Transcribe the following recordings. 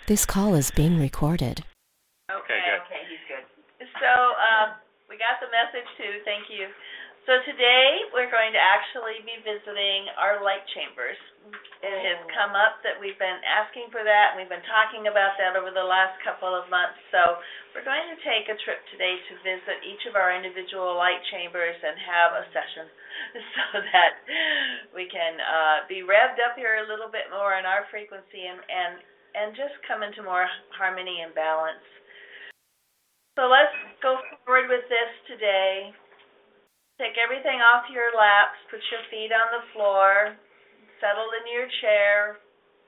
This call is being recorded. Okay, good. okay, he's good. So, we got the message too, thank you. So today, we're going to actually be visiting our light chambers. It has come up that we've been asking for that, and we've been talking about that over the last couple of months. So we're going to take a trip today to visit each of our individual light chambers and have a session so that we can be revved up here a little bit more in our frequency and just come into more harmony and balance. So let's go forward with this today. Take everything off your laps, put your feet on the floor, settle into your chair,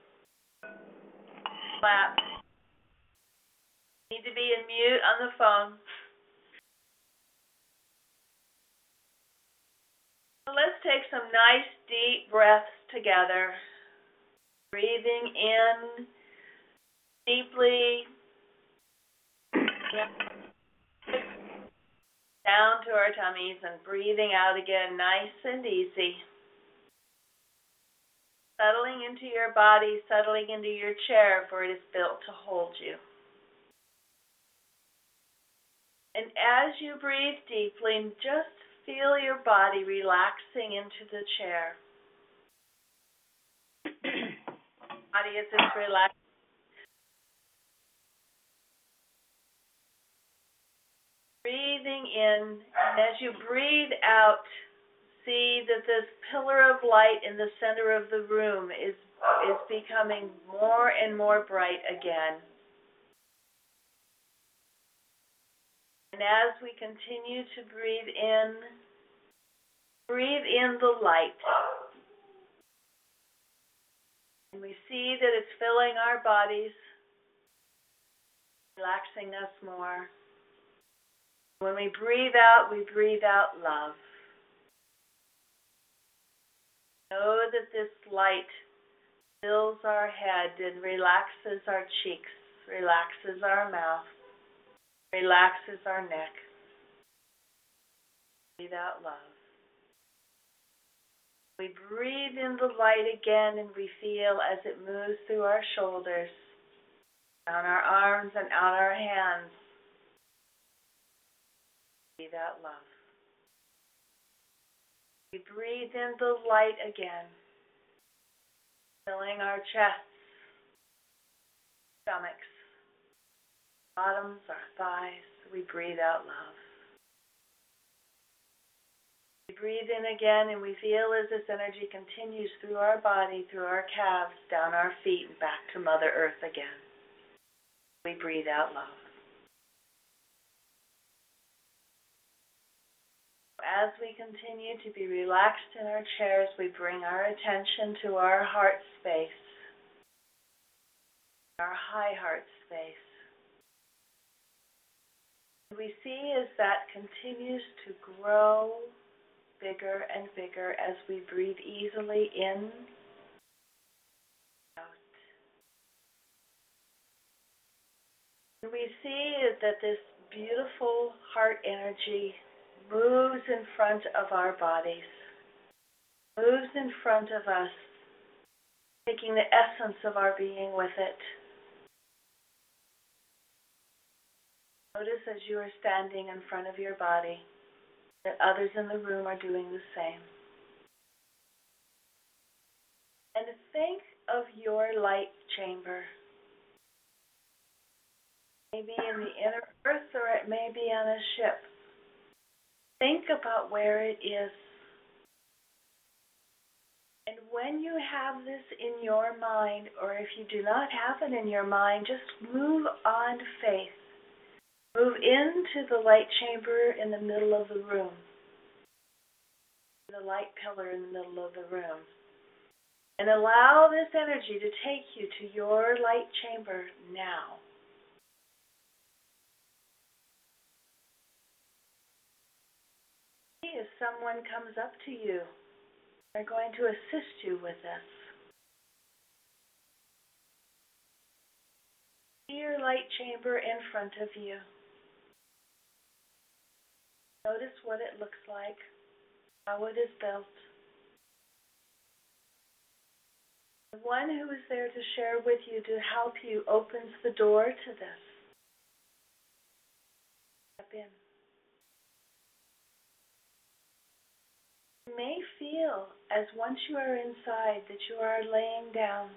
lap. You need to be in mute on the phone. So let's take some nice deep breaths together. Breathing in deeply. Down to our tummies and breathing out again nice and easy. Settling into your body, settling into your chair, for it is built to hold you. And as you breathe deeply, just feel your body relaxing into the chair. Body is just relaxed. Breathing in, and as you breathe out, see that this pillar of light in the center of the room is becoming more and more bright again. And as we continue to breathe in the light. And we see that it's filling our bodies, relaxing us more. When we breathe out love. Know that this light fills our head and relaxes our cheeks, relaxes our mouth, relaxes our neck. Breathe out love. We breathe in the light again and we feel as it moves through our shoulders, down our arms and out our hands. Breathe out love. We breathe in the light again, filling our chests, stomachs, bottoms, our thighs. We breathe out love. We breathe in again and we feel as this energy continues through our body, through our calves, down our feet, and back to Mother Earth again. We breathe out love. As we continue to be relaxed in our chairs, we bring our attention to our heart space, our high heart space. We see as that continues to grow bigger and bigger as we breathe easily in, out. And we see that this beautiful heart energy moves in front of our bodies, moves in front of us, taking the essence of our being with it. Notice as you are standing in front of your body that others in the room are doing the same. And think of your light chamber. Maybe in the inner earth or it may be on a ship. Think about where it is. And when you have this in your mind, or if you do not have it in your mind, just move on faith. Move into the light chamber in the middle of the room. The light pillar in the middle of the room. And allow this energy to take you to your light chamber now. If someone comes up to you, they're going to assist you with this. See your light chamber in front of you. Notice what it looks like, how it is built. The one who is there to share with you, to help you, opens the door to this. Step in. You may feel, as once you are inside, that you are laying down.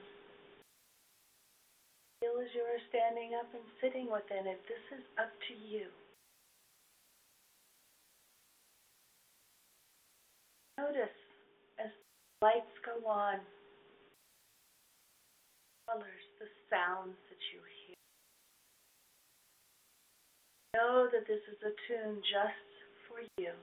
Feel as you are standing up and sitting within it. This is up to you. Notice as the lights go on, colors, the sounds that you hear. Know that this is a tune just for you.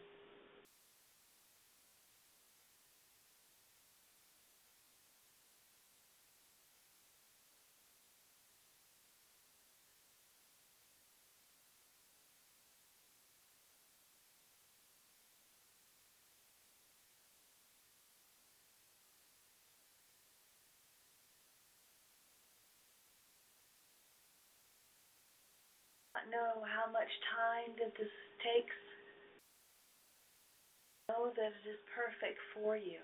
Know how much time that this takes. Know that it is perfect for you.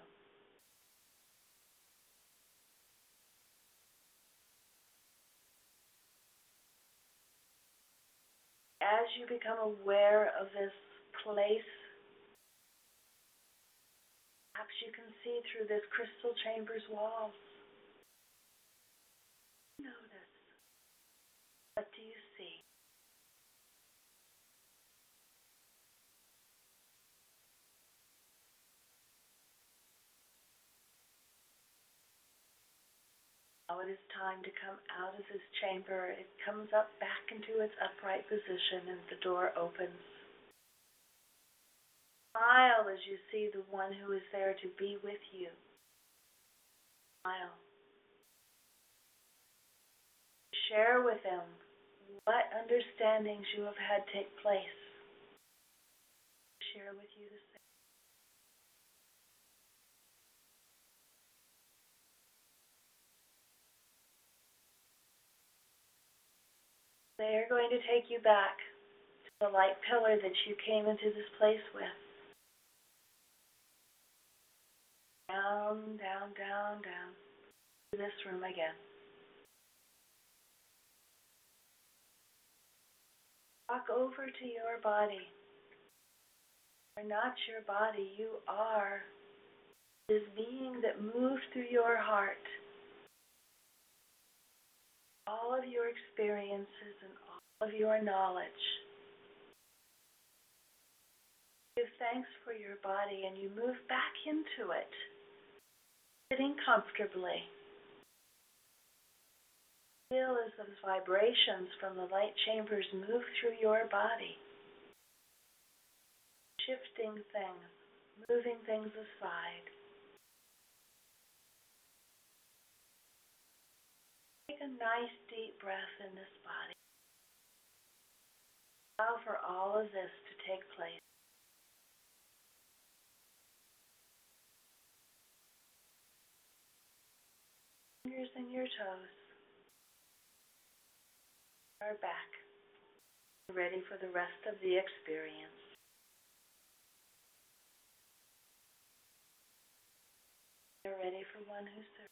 As you become aware of this place, perhaps you can see through this crystal chamber's walls. Notice. What do you see? Now it is time to come out of this chamber. It comes up back into its upright position and the door opens. Smile as you see the one who is there to be with you. Smile. Share with him what understandings you have had take place. Share with you the same. They are going to take you back to the light pillar that you came into this place with. Down, down, down, down to this room again. Walk over to your body. You are not your body. You are this being that moves through your heart. All of your experiences and all of your knowledge. Give thanks for your body and you move back into it, sitting comfortably. Feel as those vibrations from the light chambers move through your body, shifting things, moving things aside. Take a nice deep breath in this body. Allow for all of this to take place. Fingers and your toes are back, ready for the rest of the experience. You're ready for one who serves.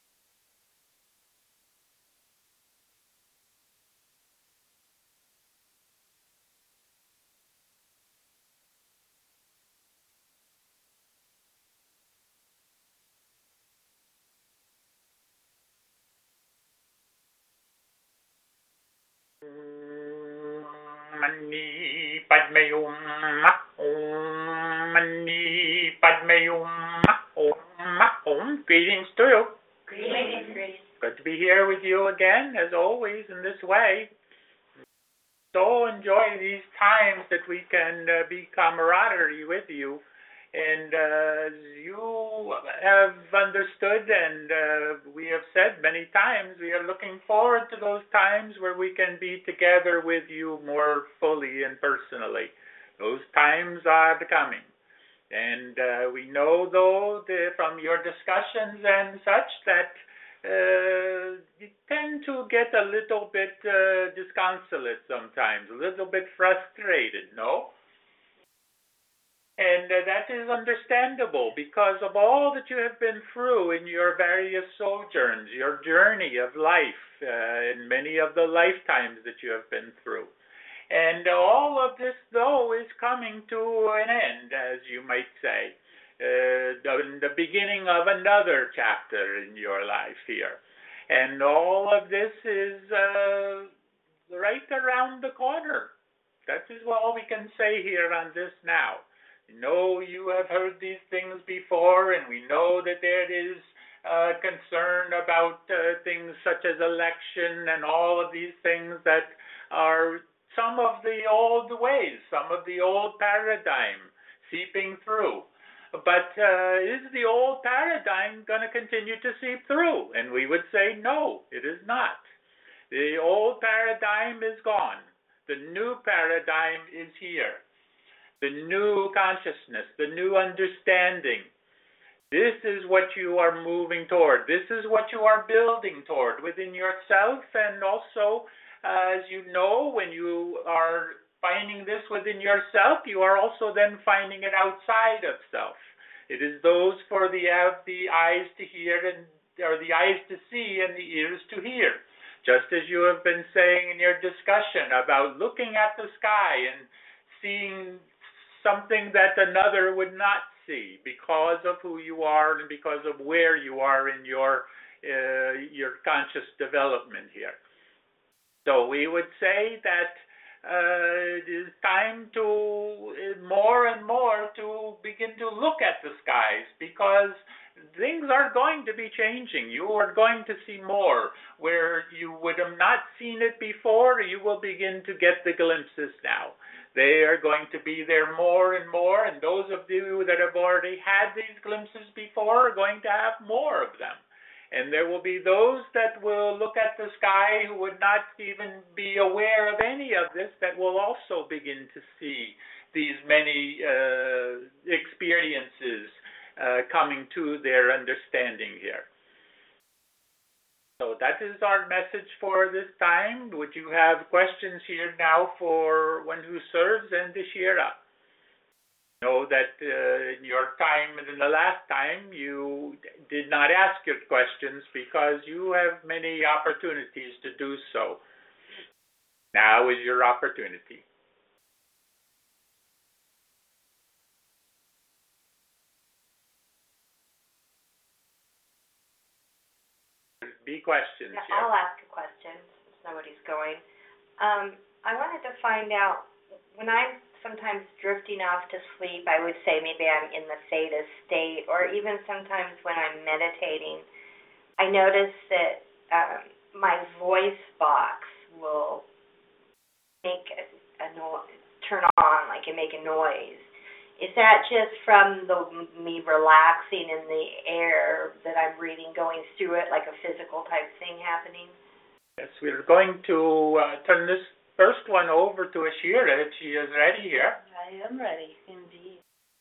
Mani Padme Hum, Om Mani Padme Hum, Om. Greetings to you. Greetings. Good to be here with you again, as always, in this way. So enjoy these times that we can be camaraderie with you. And as you have understood and we have said many times, we are looking forward to those times where we can be together with you more fully and personally. Those times are coming. And we know, though, from your discussions and such, that you tend to get a little bit disconsolate sometimes, a little bit frustrated, no? And that is understandable because of all that you have been through in your various sojourns, your journey of life, and many of the lifetimes that you have been through. And all of this, though, is coming to an end, as you might say, the beginning of another chapter in your life here. And all of this is right around the corner. That is all we can say here on this now. You have heard these things before, and we know that there is concern about things such as election and all of these things that are some of the old ways, some of the old paradigm seeping through. But is the old paradigm going to continue to seep through? And we would say no, it is not. The old paradigm is gone. The new paradigm is here. The new consciousness, the new understanding. This is what you are moving toward. This is what you are building toward within yourself, and also, as you know, when you are finding this within yourself, you are also then finding it outside of self. It is those for the eyes to hear or the eyes to see and the ears to hear. Just as you have been saying in your discussion about looking at the sky and seeing something that another would not see because of who you are and because of where you are in your conscious development here. So we would say that it is time to more and more to begin to look at the skies, because things are going to be changing. You are going to see more where you would have not seen it before. You will begin to get the glimpses now. They are going to be there more and more, and those of you that have already had these glimpses before are going to have more of them. And there will be those that will look at the sky who would not even be aware of any of this, that will also begin to see these many experiences coming to their understanding here. So that is our message for this time. Would you have questions here now for one who serves and the Shira? Know that in your time, in the last time, you did not ask your questions because you have many opportunities to do so. Now is your opportunity. Be questions. Yeah, I'll ask a question since nobody's going. I wanted to find out, when I'm sometimes drifting off to sleep, I would say maybe I'm in the theta state, or even sometimes when I'm meditating, I notice that my voice box will make turn on, like it make a noise. Is that just from me relaxing in the air that I'm reading, going through it, like a physical type thing happening? Yes, we're going to turn this first one over to Ashira. She is ready here. I am ready, indeed.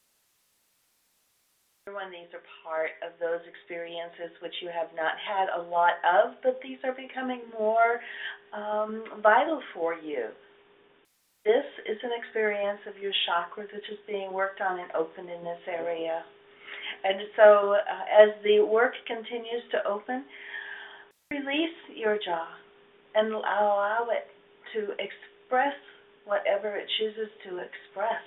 Everyone, these are part of those experiences which you have not had a lot of, but these are becoming more vital for you. This is an experience of your chakras which is being worked on and opened in this area. And so as the work continues to open, release your jaw and allow it to express whatever it chooses to express.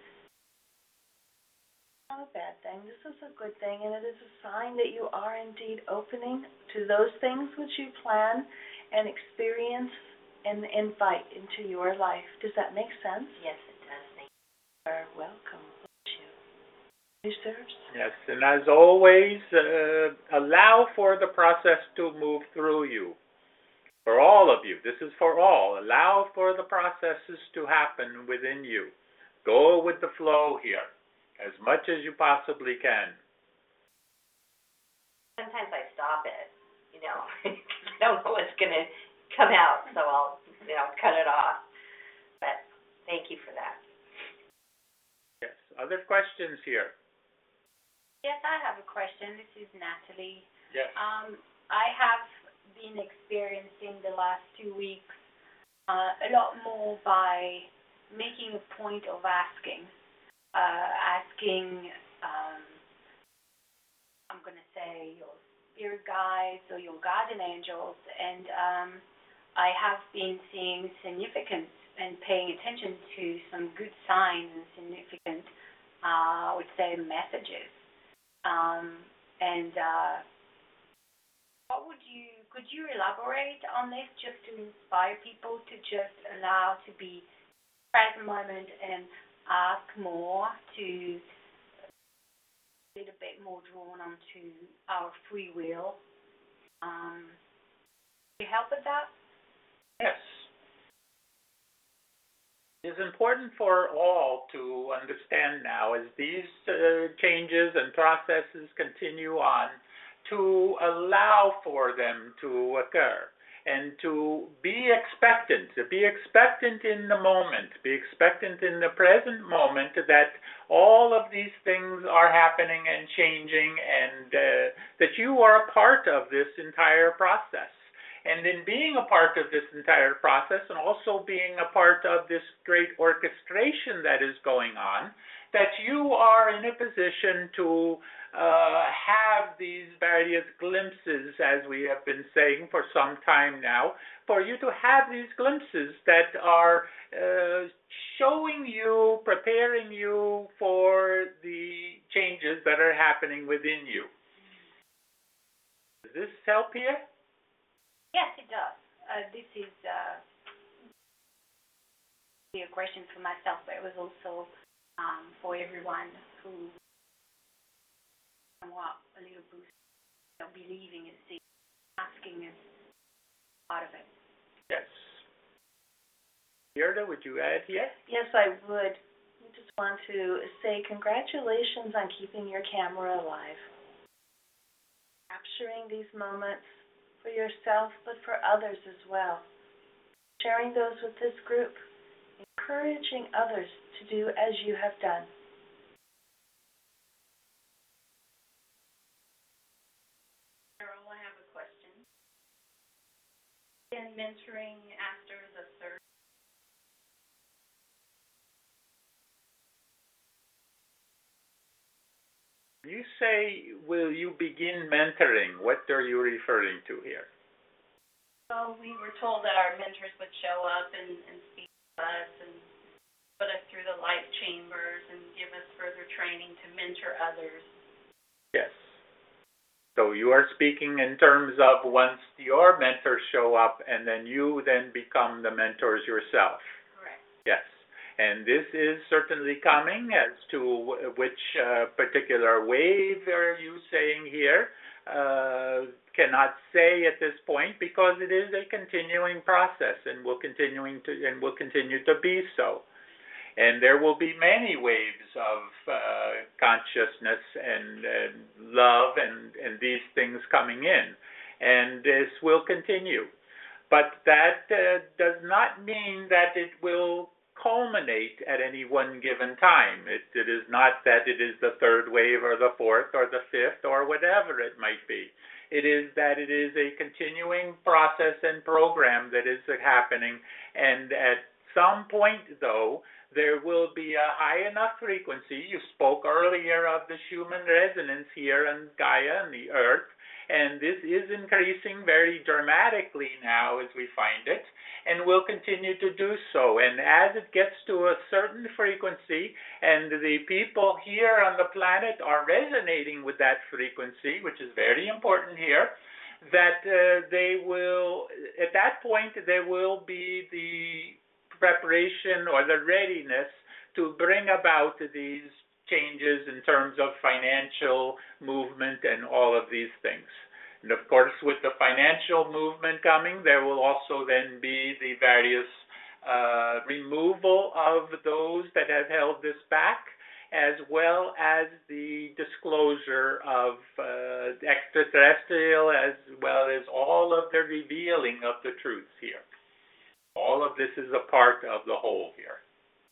Not a bad thing. This is a good thing, and it is a sign that you are indeed opening to those things which you plan and experience and invite into your life. Does that make sense? Yes, it does. Thank you. You are welcome. Bless you. You serves. Yes, and as always, allow for the process to move through you. For all of you. This is for all. Allow for the processes to happen within you. Go with the flow here as much as you possibly can. Sometimes I stop it, because I don't know what's going to come out, so I'll, cut it off. But thank you for that. Yes. Other questions here? Yes, I have a question. This is Natalie. Yes. I have been experiencing the last 2 weeks a lot more by making a point of asking. asking, I'm going to say, your spirit guides or your guardian angels, and I have been seeing significance and paying attention to some good signs and significant, I would say, messages. Could you elaborate on this just to inspire people to just allow to be present moment and ask more, to a little bit more drawn onto our free will? Can you help with that? Yes. It is important for all to understand now, as these changes and processes continue on, to allow for them to occur and to be expectant in the moment, be expectant in the present moment that all of these things are happening and changing, and that you are a part of this entire process. And in being a part of this entire process and also being a part of this great orchestration that is going on, that you are in a position to have these various glimpses, as we have been saying for some time now, for you to have these glimpses that are showing you, preparing you for the changes that are happening within you. Does this help here? Yes, it does. This is a question for myself, but it was also for everyone who somewhat a little boost, believing and seeing, asking is part of it. Yes. Gerda, would you add here? Yes, I would. I just want to say congratulations on keeping your camera alive. Capturing these moments for yourself, but for others as well. Sharing those with this group. Encouraging others to do as you have done. Carol, I have a question. In mentoring after the third, You say, will you begin mentoring? What are you referring to here? so we were told that our mentors would show up and speak to us and put us through the light chambers and give us further training to mentor others. Yes. So you are speaking in terms of once your mentors show up and then you then become the mentors yourself. Correct. Yes. And this is certainly coming. As to which particular wave are you saying here? Cannot say at this point, because it is a continuing process and will continue to be so. And there will be many waves of consciousness and love and these things coming in, and this will continue. But that does not mean that it will culminate at any one given time. It is not that it is the third wave or the fourth or the fifth or whatever it might be. It is that it is a continuing process and program that is happening, and at some point, though, there will be a high enough frequency. You spoke earlier of the Schumann resonance here on Gaia and the Earth, and this is increasing very dramatically now as we find it, and will continue to do so. And as it gets to a certain frequency, and the people here on the planet are resonating with that frequency, which is very important here, that they will, at that point, there will be the preparation or the readiness to bring about these changes in terms of financial movement and all of these things. And of course, with the financial movement coming, there will also then be the various removal of those that have held this back, as well as the disclosure of extraterrestrial, as well as all of the revealing of the truths here. All of this is a part of the whole here.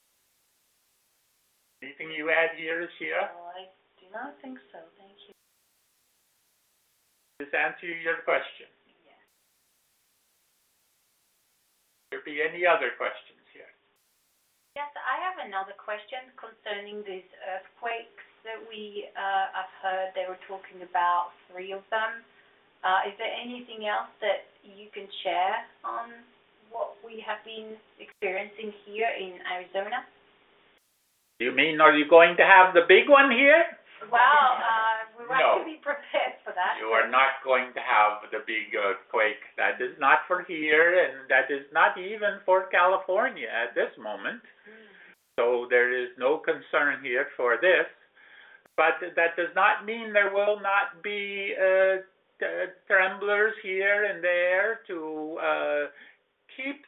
Anything you add here, Shira? No, I do not think so. Thank you. Does this answer your question? Yes. There be any other questions here? Yes, I have another question concerning these earthquakes that I've heard they were talking about 3 of them. Is there anything else that you can share on what we have been experiencing here in Arizona? You mean, are you going to have the big one here? Well, we want No. to be prepared for that. You are not going to have the big earthquake. That is not for here, and that is not even for California at this moment. So there is no concern here for this. But that does not mean there will not be tremblers here and there to keep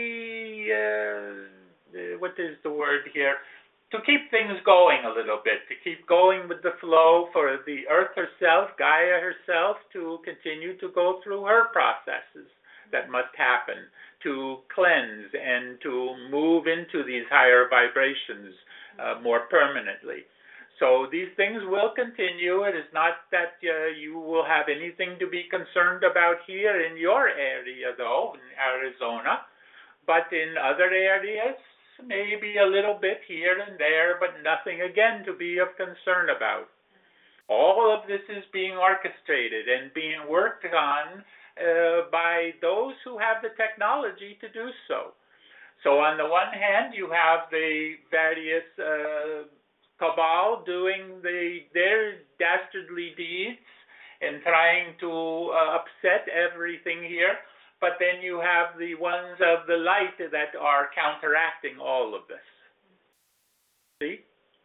what is the word here? To keep things going a little bit, to keep going with the flow, for the Earth herself, Gaia herself, to continue to go through her processes that must happen, to cleanse and to move into these higher vibrations more permanently. So these things will continue. It is not that you will have anything to be concerned about here in your area, though, in Arizona, but in other areas, maybe a little bit here and there, but nothing, again, to be of concern about. All of this is being orchestrated and being worked on by those who have the technology to do so. So on the one hand, you have the various cabal doing their dastardly deeds and trying to upset everything here. But then you have the ones of the light that are counteracting all of this. See?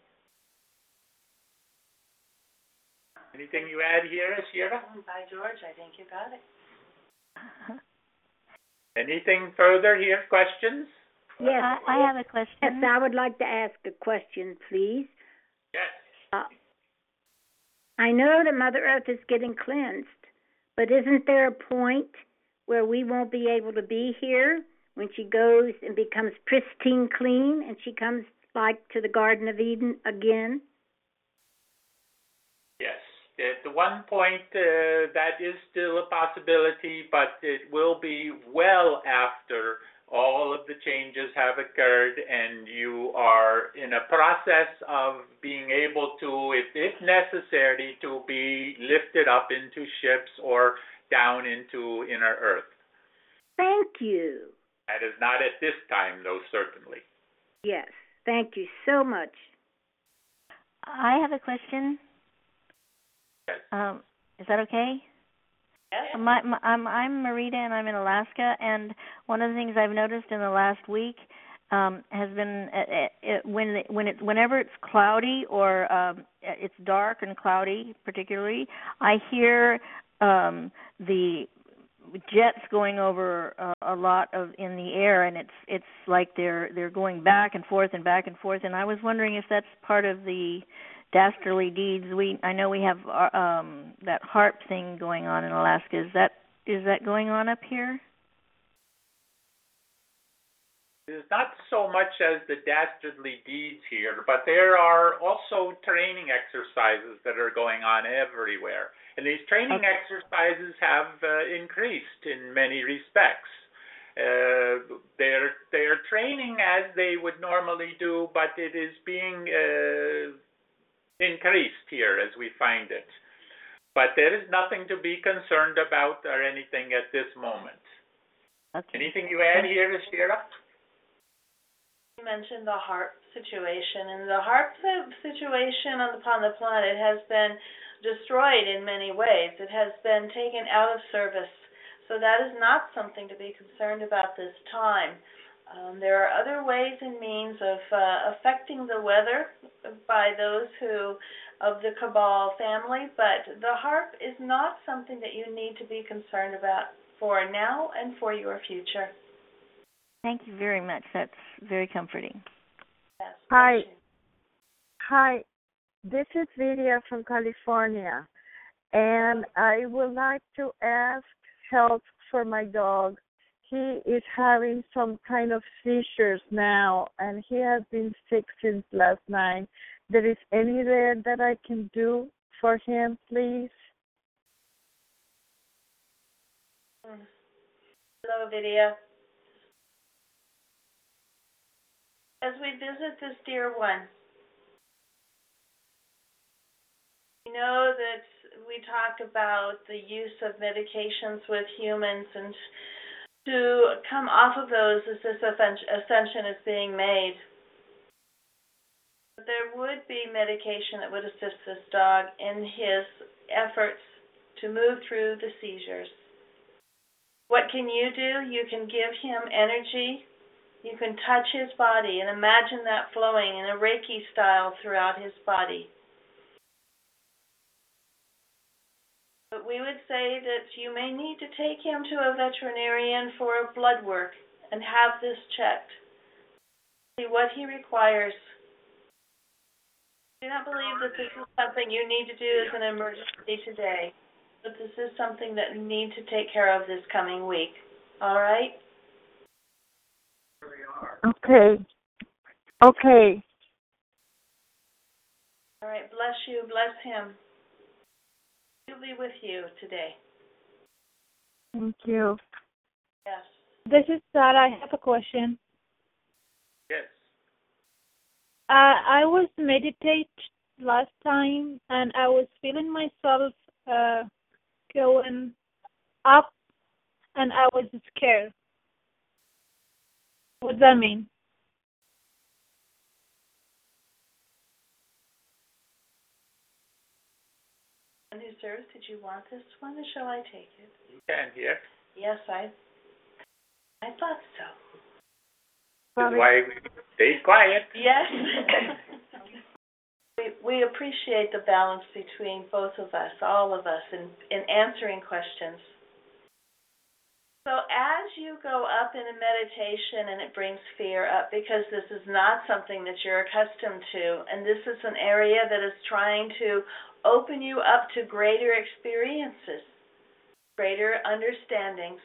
Anything you add here, Shira? By George, I think you got it. Anything further here? Questions? Yes, I have a question. yes, I would like to ask a question, please. Yes. I know that Mother Earth is getting cleansed, but isn't there a point where we won't be able to be here when she goes and becomes pristine clean and she comes like to the Garden of Eden again? Yes. At one point, that is still a possibility, but it will be well after all of the changes have occurred and you are in a process of being able to, if necessary, to be lifted up into ships or down into inner earth. Thank you. That is not at this time, though, certainly. Yes, thank you so much. I have a question. Yes. Is that okay? Yes. I'm Marita, and I'm in Alaska. And one of the things I've noticed in the last week has been whenever it's cloudy or it's dark and cloudy, particularly, I hear the jets going over a lot in the air, and it's like they're going back and forth and back and forth. And I was wondering if that's part of the dastardly deeds. I know we have that harp thing going on in Alaska. Is that going on up here? It's not so much as the dastardly deeds here, but there are also training exercises that are going on everywhere. And these training exercises have increased in many respects. They're training as they would normally do, but it is being increased here as we find it. But there is nothing to be concerned about or anything at this moment. Okay. Anything you add here, Shira? You mentioned the HARP situation, and the HARP situation upon the planet has been destroyed in many ways. It has been taken out of service, so that is not something to be concerned about this time. There are other ways and means of affecting the weather by those of the Cabal family, but the HARP is not something that you need to be concerned about for now and for your future. Thank you very much. That's very comforting. Yes. Hi, this is Lydia from California, and I would like to ask help for my dog. He is having some kind of seizures now, and he has been sick since last night. There is anything that I can do for him, please? Hello, Lydia. As we visit this dear one, we know that we talk about the use of medications with humans, and to come off of those as this ascension is being made. But there would be medication that would assist this dog in his efforts to move through the seizures. What can you do? You can give him energy. You can touch his body and imagine that flowing in a Reiki style throughout his body. But we would say that you may need to take him to a veterinarian for a blood work and have this checked. See what he requires. I do not believe that this is something you need to do as an emergency today, but this is something that you need to take care of this coming week. All right? Okay. Okay. All right. Bless you. Bless him. He'll be with you today. Thank you. Yes. This is Sarah. I have a question. Yes. I was meditate last time, and I was feeling myself going up, and I was scared. What does that mean? And who serves? Did you want this one, or shall I take it? You can hear. Yes, I thought so. That's why we stay quiet. Yes. we appreciate the balance between both of us, all of us, in answering questions. So as you go up in a meditation and it brings fear up, because this is not something that you're accustomed to, and this is an area that is trying to open you up to greater experiences, greater understandings.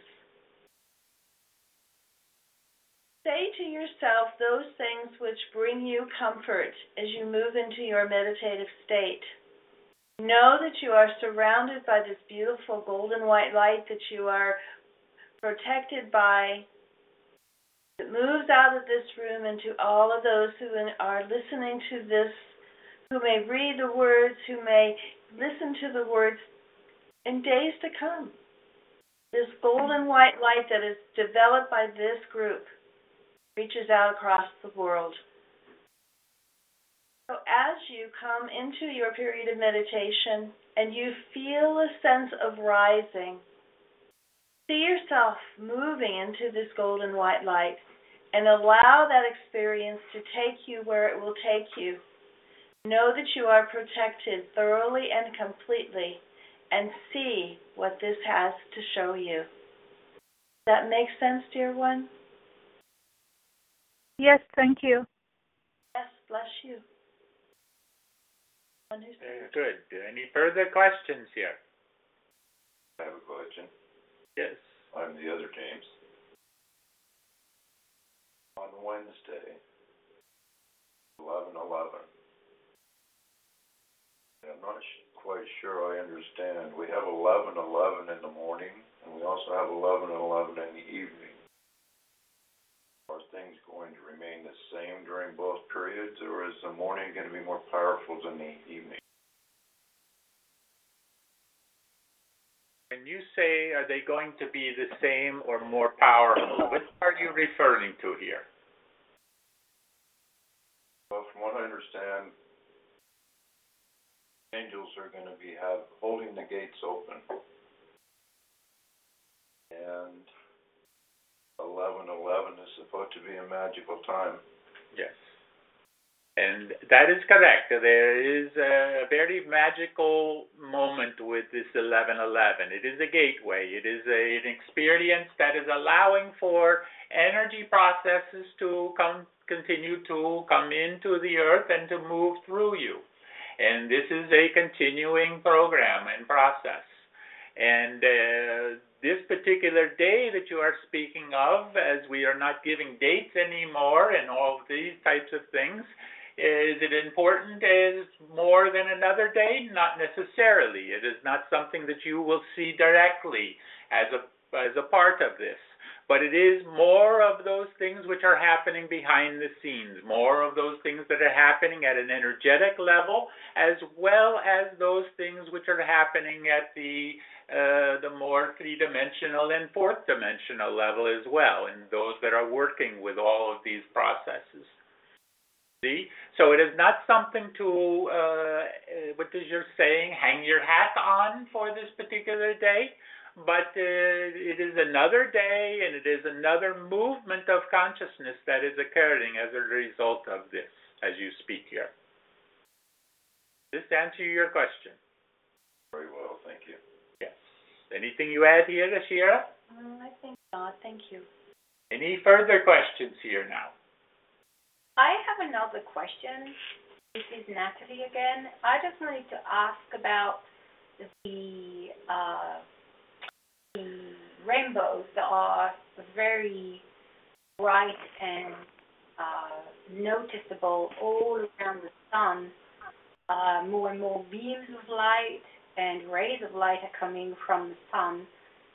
Say to yourself those things which bring you comfort as you move into your meditative state. Know that you are surrounded by this beautiful golden white light that you are protected by, that moves out of this room into all of those who are listening to this, who may read the words, who may listen to the words in days to come. This golden white light that is developed by this group reaches out across the world. So as you come into your period of meditation and you feel a sense of rising, see yourself moving into this golden white light and allow that experience to take you where it will take you. Know that you are protected thoroughly and completely, and see what this has to show you. Does that make sense, dear one? Yes, thank you. Yes, bless you. Very good. Any further questions here? I have a question. Yes. I'm the other James. On Wednesday, 11/11. I'm not quite sure I understand. We have 11/11 in the morning, and we also have 11/11 in the evening. Are things going to remain the same during both periods, or is the morning going to be more powerful than the evening? When you say, are they going to be the same or more powerful, what are you referring to here? Well, from what I understand, angels are going to be holding the gates open, and 11/11 is supposed to be a magical time. Yes. And that is correct. There is a very magical moment with this 11/11. It is a gateway. It is an experience that is allowing for energy processes to continue to come into the earth and to move through you. And this is a continuing program and process. And this particular day that you are speaking of, as we are not giving dates anymore and all of these types of things, is it important as more than another day? Not necessarily. It is not something that you will see directly as a part of this. but it is more of those things which are happening behind the scenes, more of those things that are happening at an energetic level, as well as those things which are happening at the more three-dimensional and fourth-dimensional level as well, and those that are working with all of these processes. See? So it is not something to, what is you're saying, hang your hat on for this particular day, but it is another day, and it is another movement of consciousness that is occurring as a result of this, as you speak here. Does this answer your question? Very well, thank you. Yes. Anything you add here, Ashira? I think not. Thank you. Any further questions here now? I have another question. This is Natalie again. I just wanted to ask about the rainbows that are very bright and noticeable all around the sun. More and more beams of light and rays of light are coming from the sun.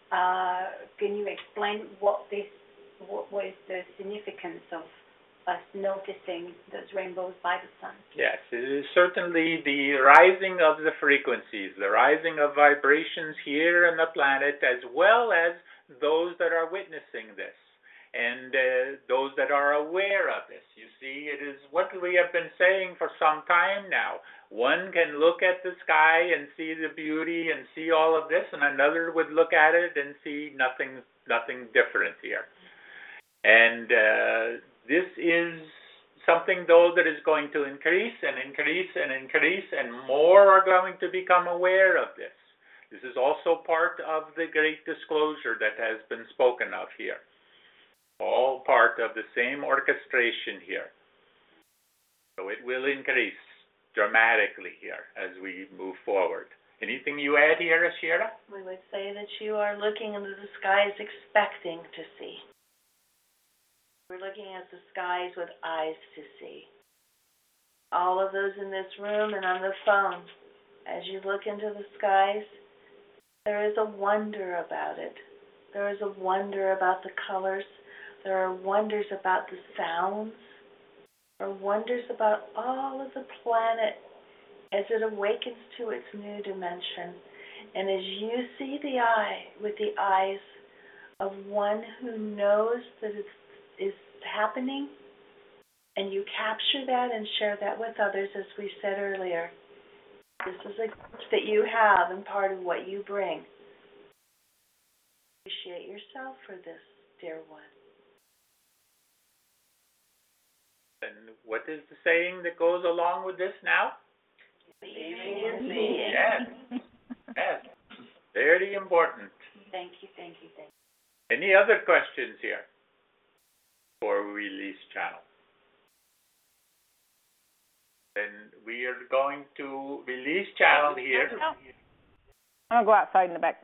Can you explain what is the significance of us noticing those rainbows by the sun? Yes, it is certainly the rising of the frequencies, the rising of vibrations here on the planet, as well as those that are witnessing this, and those that are aware of this. You see, it is what we have been saying for some time now. One can look at the sky and see the beauty and see all of this, and another would look at it and see nothing different here. And this is something, though, that is going to increase and increase and increase, and more are going to become aware of this. This is also part of the great disclosure that has been spoken of here. All part of the same orchestration here. So it will increase dramatically here as we move forward. Anything you add here, Ashira? We would say that you are looking into the skies expecting to see. We're looking at the skies with eyes to see. All of those in this room and on the phone, as you look into the skies, there is a wonder about it. There is a wonder about the colors. There are wonders about the sounds. There are wonders about all of the planet as it awakens to its new dimension. And as you see the eye with the eyes of one who knows that it is happening, and you capture that and share that with others, as we said earlier. This is a gift that you have and part of what you bring. Appreciate yourself for this, dear one. And what is the saying that goes along with this now? Believing in seeing. Yes. Yes. Very important. Thank you. Any other questions here before we release channel? Then we are going to release channel here. I'm going to go outside in the back.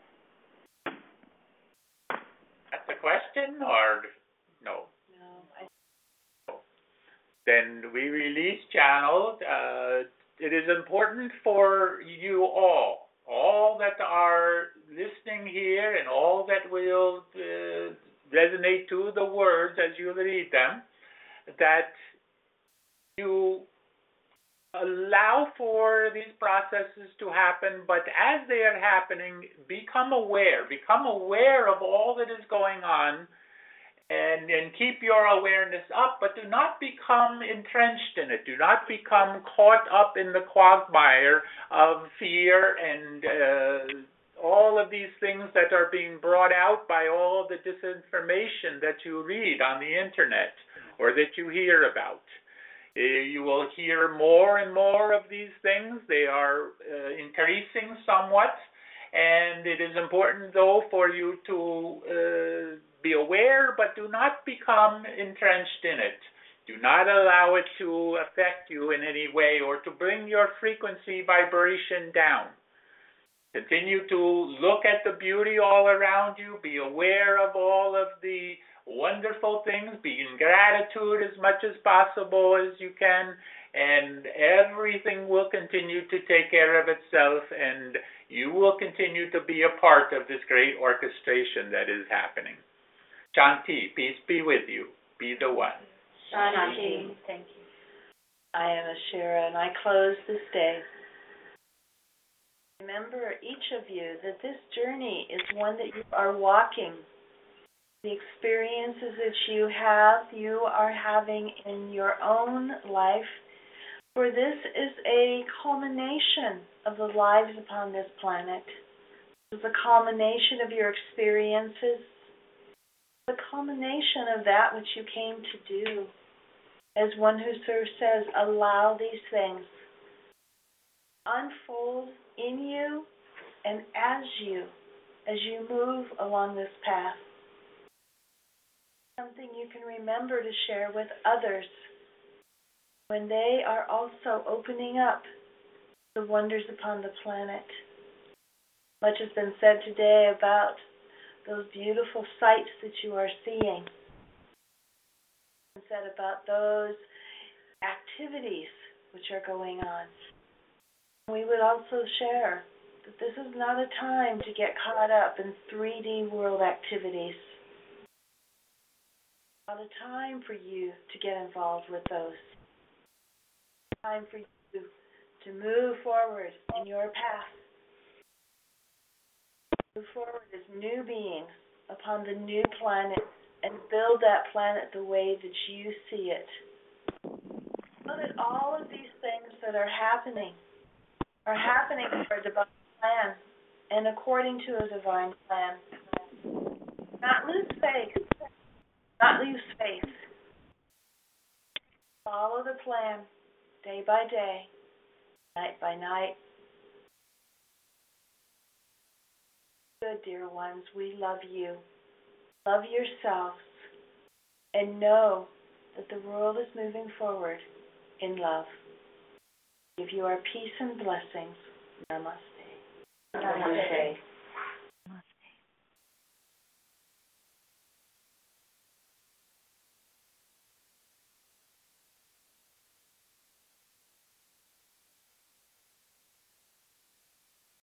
That's a question or no? No. Then we release channel. It is important for you all that are listening here and all that will resonate to the words as you read them, that you allow for these processes to happen, but as they are happening, become aware of all that is going on, and keep your awareness up, but do not become entrenched in it. Do not become caught up in the quagmire of fear and all of these things that are being brought out by all the disinformation that you read on the internet or that you hear about. You will hear more and more of these things. They are increasing somewhat, and it is important, though, for you to be aware, but do not become entrenched in it. Do not allow it to affect you in any way or to bring your frequency vibration down. Continue to look at the beauty all around you. Be aware of all of the wonderful things. Be in gratitude as much as possible as you can, and everything will continue to take care of itself, and you will continue to be a part of this great orchestration that is happening. Shanti, peace be with you. Be the one. Shanti. Thank you. I am Ashira, and I close this day. Remember, each of you, that this journey is one that you are walking. The experiences that you are having in your own life, for this is a culmination of the lives upon this planet. This is a culmination of your experiences, the culmination of that which you came to do. As one who says, allow these things unfold in you and as you move along this path. Something you can remember to share with others when they are also opening up the wonders upon the planet. Much has been said today about those beautiful sights that you are seeing. Said about those activities which are going on. We would also share that this is not a time to get caught up in 3D world activities. Not a time for you to get involved with those. Time for you to move forward in your path. Move forward as new beings upon the new planet and build that planet the way that you see it. So that all of these things that are happening for a divine plan and according to a divine plan. Not lose faith. Not lose faith. Follow the plan day by day, night by night. Good, dear ones, we love you. Love yourselves and know that the world is moving forward in love. Give you our peace and blessings. Namaste. Namaste.